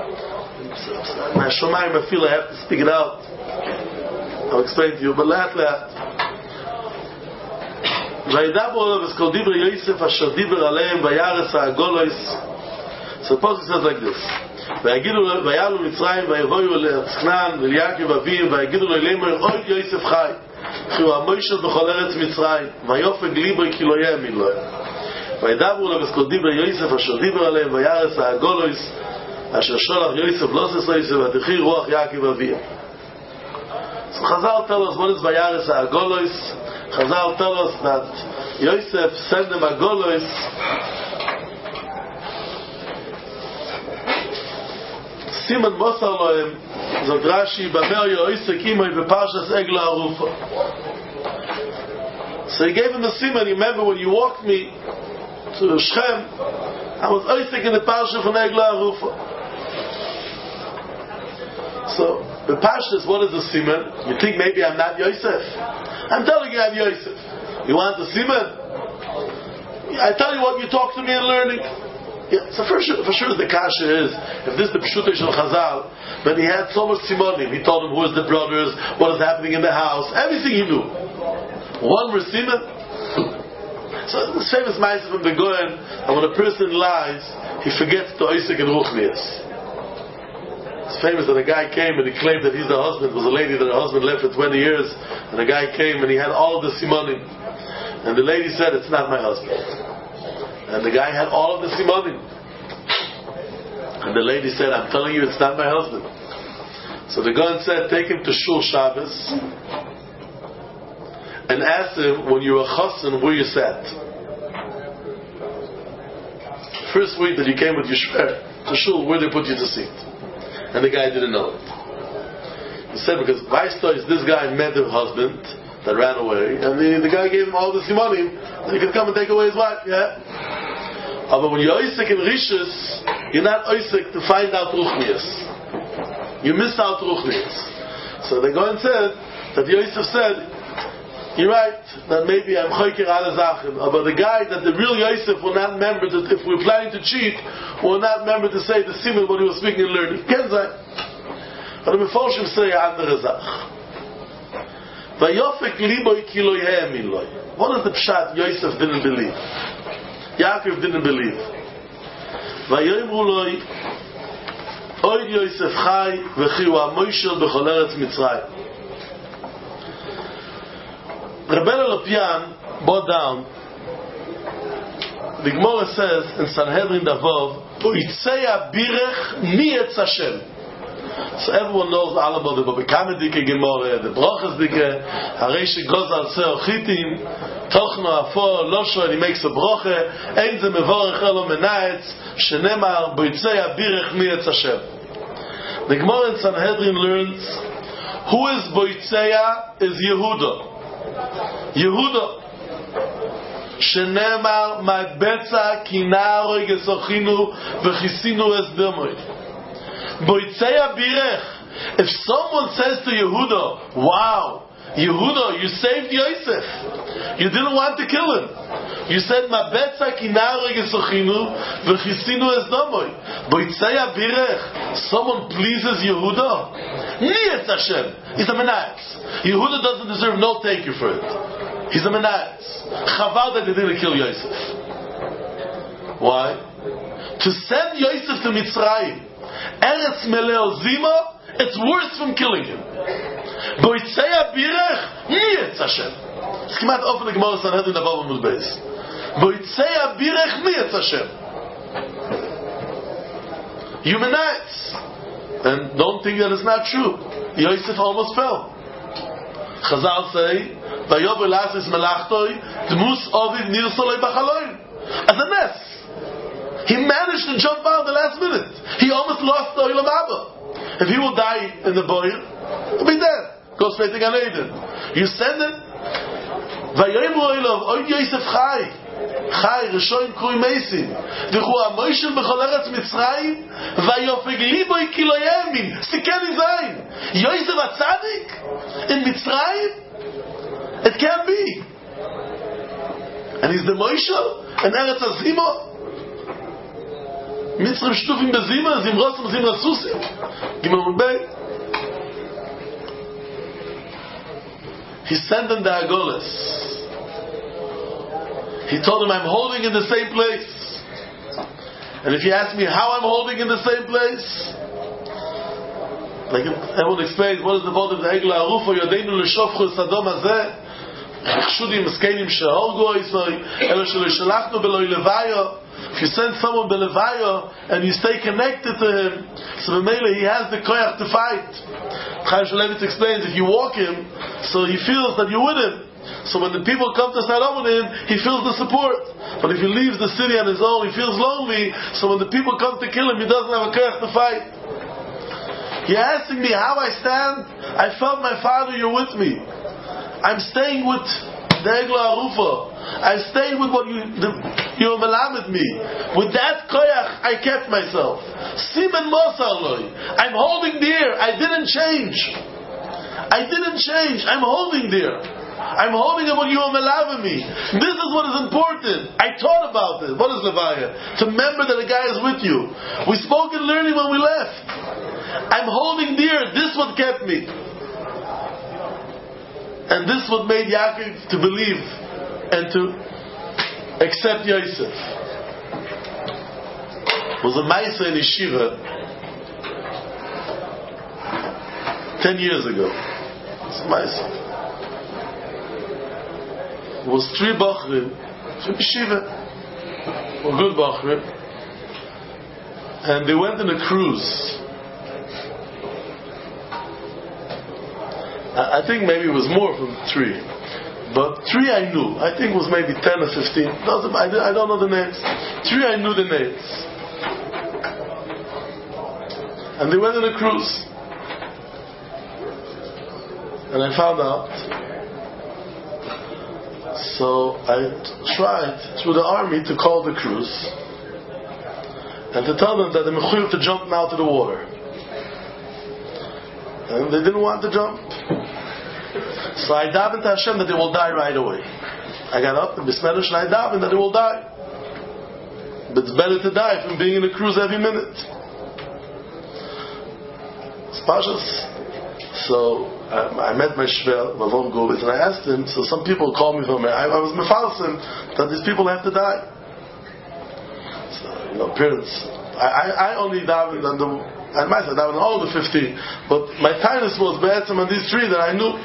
my Shomayim, I feel I have to speak it out. I'll explain to you, but lahat. וידברו לו וסקול דיבר יוסף אשר דיבר עליהם וירס האגולויס. Suppose it says like this. ויעלו מצרים ויבואו לארץ כנען וליעקב אביהם ויגידו לו לאמור אוי יוסף חי כי הוא המוישל בכל ארץ מצרים ויופג ליבוי כי לא יאמין לו וידברו לו וסקול דיבר יוסף אשר דיבר עליהם וירס האגולויס אשר שולח יוסף לוסס יוסף ותחי רוח יעקב אביהם. So Chazal tell us what is וירס האגולויס. Chazal tell us that Yosef sent them agolois Siman Mosar Lohem Zog Rashi Bamer Yoisek Imoi B'Parshas Egla Arufa. So he gave him a siman. You remember when you walked me to Shechem, I was Oisek in the Parsha from Egla Arufa. So the Parshas, what is the siman? You think maybe I'm not Yosef? I'm telling you I'm Yosef. You want the siman? I tell you what you talk to me in learning. Yeah, so for sure the kasha is, if this is the Pshuta Shel Chazal, then he had so much simonim. He told them who was the brothers, what is happening in the house, everything he knew. One resimen. So this famous ma'aseh from the Goyen, and when a person lies, he forgets to Isaac and Ruchnias. It's famous that a guy came and he claimed that he's the husband. It was a lady that her husband left for 20 years, and a guy came and he had all of the simonim. And the lady said, it's not my husband. And the guy had all of the simonim. And the lady said, I'm telling you, it's not my husband. So the Goyen said, take him to Shul Shabbos and ask him, when you're a chassan, where you sat. First week that you came with your shver to Shul, where they put you to sit. And the guy didn't know it. He said, because Vaistois, this guy met her husband that ran away, and the guy gave him all the simonim, and he could come and take away his wife, yeah? But when you're Isaac in Rishus, you're not Isaac to find out Ruchnias. You missed out Ruchnias. So the Goyen said, that Yosef said, you're right, that maybe I'm choker ala zachem, but the guy that the real Yosef will not remember that if we're planning to cheat, will not remember to say the simon when he was speaking and learning. Ken sein. But the Meforshim say a andere Zach. Vayofek liboy ki lo ye'emin loy. What is the pshat Yosef didn't believe? Yaakov didn't believe. Vayoyimru loy oid Yosef chai v'chi hu ha'moishel b'chol eretz Mitzrayim. Rebbeinu Lopian brought down, the Gemara says in Sanhedrin Davov, Boitzei birech mi etz Hashem. So everyone knows all about the Babakame Dike Gemara, the Brochas Dike, Hareish Gozal Seo Chitim, Tochno Afo Losho, and he makes a broche, Ein ze mevorech elo menaetz, shenemar Boitzei birech mi etz Hashem. The Gemara in Sanhedrin learns, who is Boitzei is Yehuda. Yehuda Shenemar Magbetza Kinaro Gesochinu Vechisinu Esdemoy Boitzei Birech. If someone says to Yehuda, wow, Yehuda, you saved Yosef, you didn't want to kill him, you said Magbetza Kinaro Gesochinu Vechisinu Esdemoy Boitzei Birech. Someone pleases Yehuda, Niyetz Hashem, he's a menax. Yehuda doesn't deserve no thank you for it. He's a menax. Chaval that they didn't kill Yosef. Why? To send Yosef to Mitzrayim, Eretz Meleo Zima, it's worse from killing him. Boitzei Birech, Niyetz Hashem. It's come out of the Gemara Sanhedrin Davov Amud Beis. Boitzei Birech, Niyetz Hashem. You menax. And don't think that it's not true. Yosef almost fell. Chazal say, "Vayovel asis melachtoi, dmus ovid nirsolei bachaloim." As a mess, he managed to jump out the last minute. He almost lost the olam haba. If he will die in the boil, he'll be dead. Go straight to Gan Eden. You send him. Vayoyim roilov oid Yosef chai, chai rishoim krui meisim. V'chu hamoishel b'chol eretz Mitzrayim, vayofeg liboy ki lo yemin. Siken izayin. Yosef HaTzadik in Mitzrayim? It can't be. And he's the Moishel and Eretz Azima. Mitzrayim shtufim bezima, zimrosim zimra susim. Gimel Bey. He sent them the Agolas. He told them, I'm holding in the same place. And if you ask me how I'm holding in the same place, like everyone explains, what is the word of the Egla Arufa, Yodeinu l'shofchu sadom hazeh, chshudim meskenim she'orgu oisoi, elo shalachnu beloi levayo. If you send someone belevayo and you stay connected to him, so Mamela he has the koyach to fight. Chaim Shulevitz explains, if you walk him, so he feels that you're with him. So when the people come to start up with him, he feels the support. But if he leaves the city on his own, he feels lonely. So when the people come to kill him, he doesn't have a koyach to fight. You're asking me how I stand? I felt my father, you're with me. I'm staying with the Egla Arufa. I stayed with what you melamed me. With that koyach, I kept myself. Simen Mosar loy. I'm holding there. I didn't change. I'm holding there. I'm holding him when you are melaving me. This is what is important. I taught about this. What is levaya? To remember that a guy is with you. We spoke in learning when we left. I'm holding dear. This what kept me. And this what made Yaakov to believe and to accept Yosef. Was a Maisa in Yeshiva 10 years ago. It's a Maisa. It was 3 Bachrim from Yeshiva. Were good Bachrim. And they went on a cruise. I think maybe it was more from 3. But 3 I knew. I think it was maybe 10 or 15. I don't know the names. 3 I knew the names. And they went on a cruise. And I found out. So I tried through the army to call the cruise and to tell them that they're mechuyev to jump now to the water. And they didn't want to jump. So I davened to Hashem that they will die right away. I got up and Bismillah and I davened that they will die. But it's better to die from being in a cruise every minute. It's pashas. So I met my shver, Mavon Gubitz, and I asked him, so some people called me from I was mefalsim that these people have to die. So, parents, I only davened on the, I might have davened all the 15, but my kindness was be'etzem on these 3 that I knew.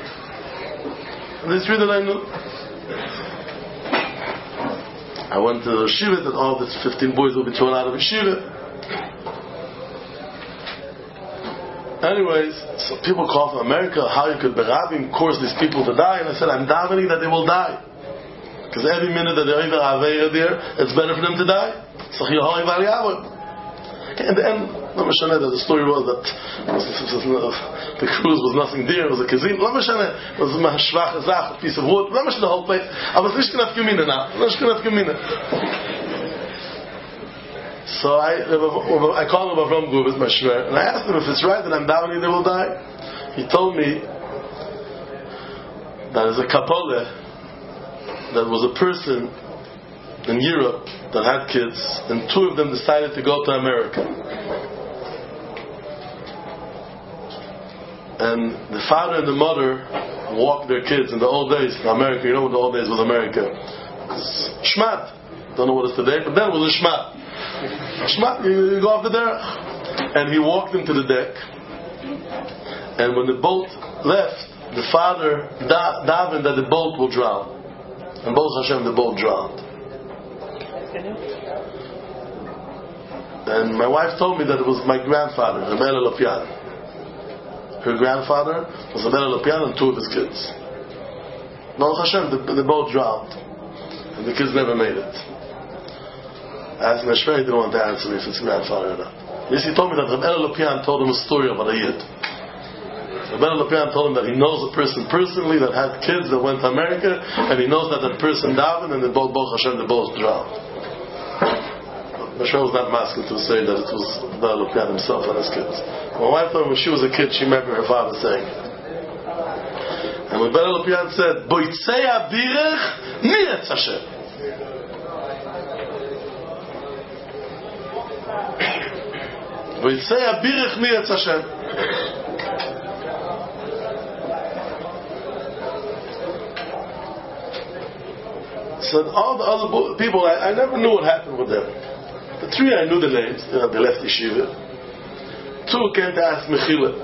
I went to the Shiva that all these 15 boys will be thrown out of Shiva. Anyways, so people call from America how you could be rabbing, course these people to die, and I said I'm davening that they will die, because every minute that they're either there, it's better for them to die. And then the story was that the cruise was nothing there, it was a kazim. It was a piece of wood. The whole place. I was nicht genaf gemina now. So I called him Avram Gubitz, my shver, and I asked him if it's right that I'm davening they will die. He told me that there's a kapoleh that was a person in Europe that had kids, and 2 of them decided to go to America. And the father and the mother walked their kids in the old days in America. You know what the old days was America? Shmat. Don't know what it's today, but then it was a shmat. Shmat, you go off the derech. And he walked into the deck, and when the boat left, the father davened that the boat will drown. And Baruch Hashem, the boat drowned. And my wife told me that it was my grandfather, Rebel Lopian. Her grandfather was Rebel Lopian and 2 of his kids. Baruch Hashem, the boat drowned. And the kids never made it. I asked my shver, he didn't want to answer me if it's grandfather or not. Yes, he told me that Rebel Lopian told him a story about a yid. Rebel Lopian told him that he knows a person personally that had kids that went to America, and he knows that person davened, and the boat, Baruch Hashem, the boat drowned. Moshe was not masculine to say that it was Rebel Lopian himself and his kids. My wife told me when she was a kid, she remembered her father saying. And when Rebel Lopian said, Boitzei abirech nietz Hashem. Boitzei abirech nietz Hashem. So all the other people, I never knew what happened with them. The 3 I knew the names. They left yeshiva. 2 came to ask Mechila.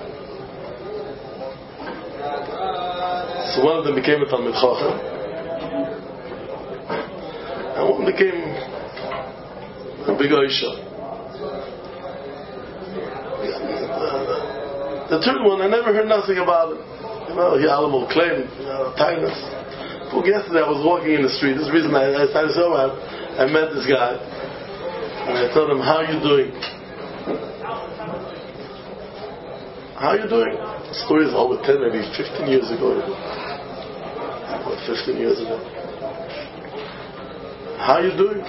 So one of them became a Talmid Chacham, and one became a big Oisha. The 3rd one, I never heard nothing about it. He will claim kindness. Yesterday I was walking in the street. This is the reason I started so well. I met this guy, and I told him, "How are you doing? How are you doing?" The story is over 10, maybe 15 years ago. What, 15 years ago? How are you doing?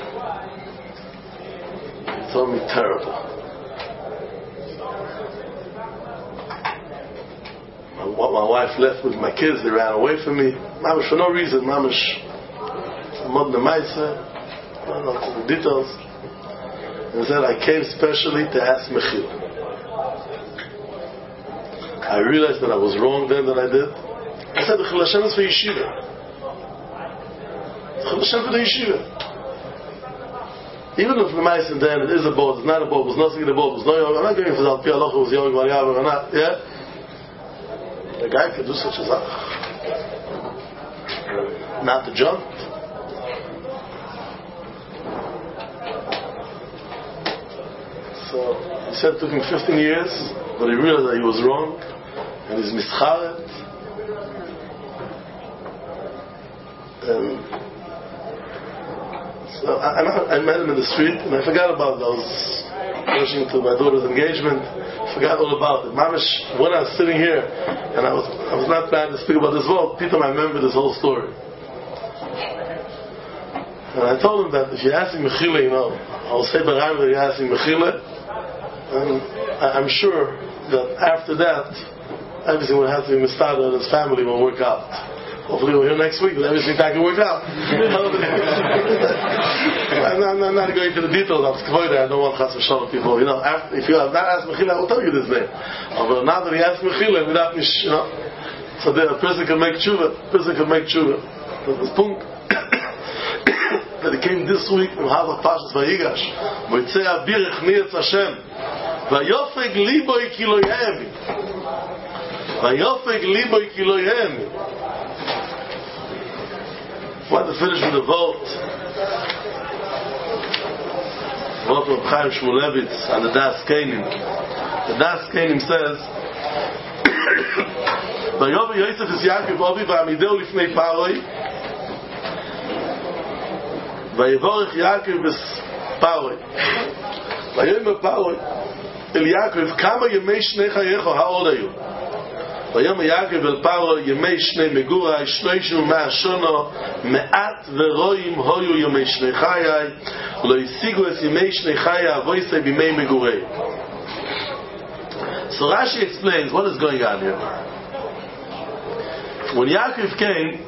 He told me, terrible. my wife left with my kids. They ran away from me. Mamish, for no reason. Mamish, Mod Nemaisa. I don't know the details. And said, I came specially to ask Mechila. I realized that I was wrong then that I did. I said, the Chil Hashem is for yeshiva. Chil Hashem for the yeshiva. Even if the mice and then it is a boat, it's not a boat, there's nothing in the boat, there's no yoga. I'm not going for the Alpi Allah who was yoga or not. Yeah? The guy could do such a thing. Not to jump. So he said it took him 15 years, but he realized that he was wrong, and he's mischaret. And so I met him in the street, and I forgot about those. Rushing to my daughter's engagement, forgot all about it. Mamish, when I was sitting here, and I was not planning to speak about this well, Peter, I remember this whole story. And I told him that if you're asking Mechila, I'll say Baraim that you're asking Mechila, and I'm sure that after that, everything will have to be mistada and his family will work out. Hopefully we'll hear next week that everything that can work out. I'm not going into the details of Skvoida. I don't want Chas V'Shalom people. If you have not asked Mechila, I will tell you this name. But now that he asked Mechila, without me, so that a person can make tshuva. That's the point. That it came this week in Havach Pashas Vayigash. Moitzei Abirech Niyetz Hashem. Vayofeg liboi ki lo yehemi. Vayofeg liboi ki lo yehemi. I want to finish with a vote. Vote from Chaim Shmulevitz on the Das Keinim. The Das Keinim says, Vayovi Yosef es Yaakov Ovi v'amideu lifnei Paroi Vayevorech Yaakov es Paroi Vayomer Paroi El Yaakov Kama Yemei Shnei Chayecho How old are you? ויאמר יעקב אל פרעה ימי שני מגורי 300 שנה מעט ורואים היו ימי שני חיי לא השיגו את ימי שני חיי אבויסי בימי מגורי. So Rashi explains what is going on here. When Yaakov came,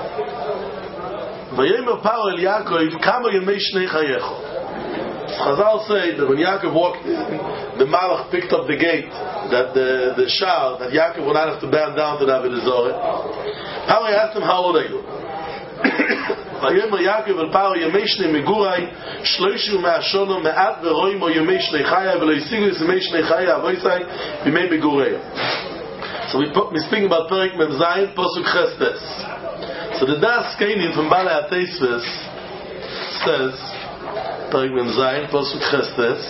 ויאמר פרעה אל יעקב כמה ימי שני חייך. Chazal say that when Yaakov walked in, the Malach picked up the gate, that the shah, that Yaakov would not have to bend down to the Avodah Zarah. Paro asked him, how old are you? Vayomer Yaakov el Paro yemei shnei megurai 300 shana me'at v'roim o yemei shnei chaya v'lo yisigu yemei shnei chaya avoisai b'mei megurei. So we're speaking about Perek Mem Zayin Posuk Chestes. So the Das Keinim from Balei HaTeisves says Perek Mem Zayin Posuk Chestes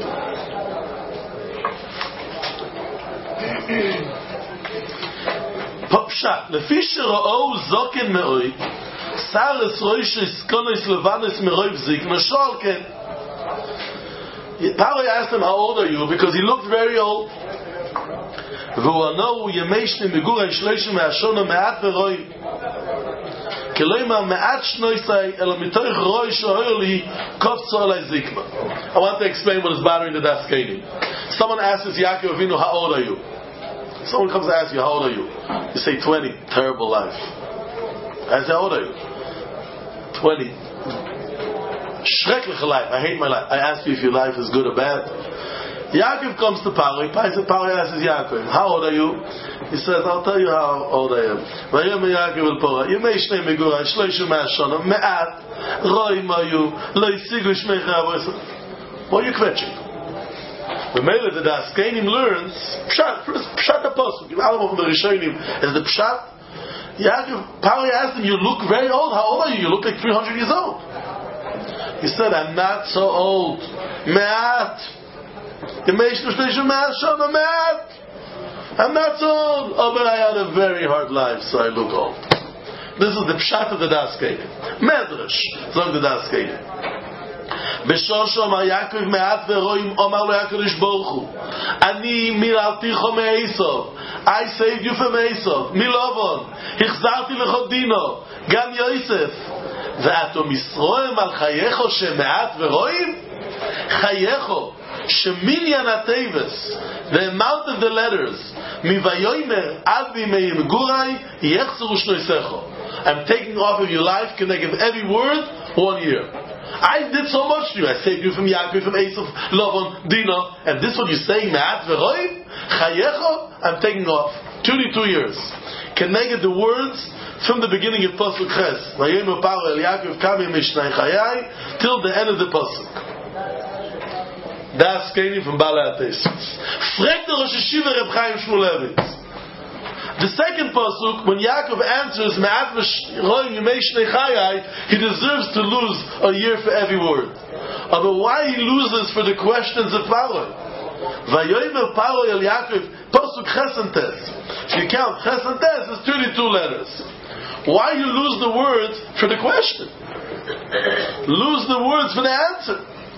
Popshat Lefi shero'ou zoken me'oi Saras roishes konos levanos meroiv zikna shalken. Paro asked him, how old are you? Because he looked very old. והוא ימי מגורי 30 מהשונה מעט ורוי כלומר מעט שנויסי אלא מתוך רוי שאוהר לי קופצו עלי זיקמה. I want to explain what is bothering the Das Keinim. Someone asks Yaakov Avinu, how old are you? Someone comes to ask you, how old are you? You say 20. Terrible life. I say, how old are you? 20. Schreckliche life. I hate my life. I ask you if your life is good or bad. Yaakov comes to Paro. Paro asks Yaakov, how old are you? He says, I'll tell you how old I am. Vayomer Yaakov el Paro, Yemei shnei megurai 30 shana me'at roim hayu lo hisigu shmei chavosa. What are you kvetching? The Mele the Das Keinim learns Pshat HaPosuk. Alam of the Rishonim is the Pshat. Paro asked him, you look very old. How old are you? You look like 300 years old. He said, I'm not so old. Me'at. I'm not so old. Oh, but I had a very hard life, so I look old. This is the pshat of the Das Keinim. Medrash, so the Das Keinim. B'shosho Amar Yaakov me'at ve'roim Omar lo HaKadosh Baruch Hu Ani miralticho me'Esav. I saved you from Esav. Milovon. Hichzarti lecho dino. Gam Yosef. Ve'ato misroem al chayecho she'me'at ve'roim. Chayecho. Sheminyan HaTeves, the amount of the letters, Mivayomer Ad Bimei Megurai Yechzeru Shnoisecho. I'm taking off of your life, can I give every word 1 year. I did so much to you. I saved you from Yaakov, from Esav, Lavan, Dinah, and this what you're saying, Ma'at V'Roim, Chayecho, I'm taking off 22 years. Can I get the words from the beginning of Pasuk Ches, Vayomer Paro El Yaakov Kami Mishnai Chayai, till the end of the Pasuk. Das Keni from Bala Atesis. Fregt der Rosh Hashiva Reb Chaim Shmulevitz. The second pasuk, when Yaakov answers, he deserves to lose a year for every word. But why he loses for the questions of Paro? Vayomer Paro El Yaakov, pasuk Chesentes. If you count Chesentes, it's 32 letters. Why you lose the words for the question? Lose the words for the answer.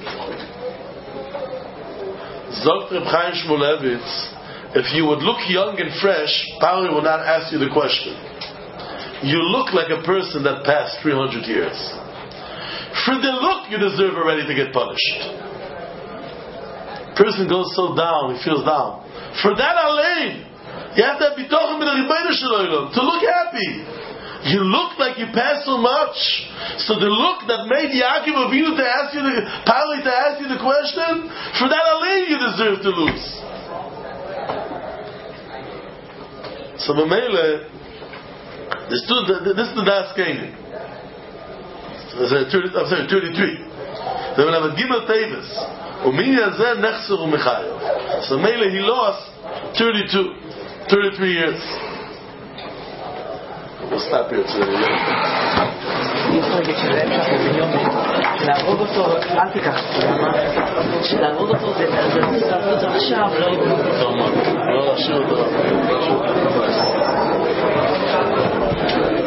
Zogt Reb Chaim Shmulevitz, if you would look young and fresh, Paro will not ask you the question. You look like a person that passed 300 years. For the look, you deserve already to get punished. Person goes so down, he feels down. For that alone, you have to have bitochen with the Rebbeinu Shalom to look happy. You look like you passed so much. So the look that made Yaakov Avinu to ask you Paro to ask you the question, for that alone you deserve to lose. So Mamele, this is the Das Keni. I'm sorry, 33. They will have a Gimel Tevis. Uminyan Zeh Nechser U'Mechayev. So Mamele, he lost 33 years. We'll stop here today. להרוג אותו, אל תיקח, להרוג אותו זה לעשות עכשיו, לא... לא, להשאיר אותו.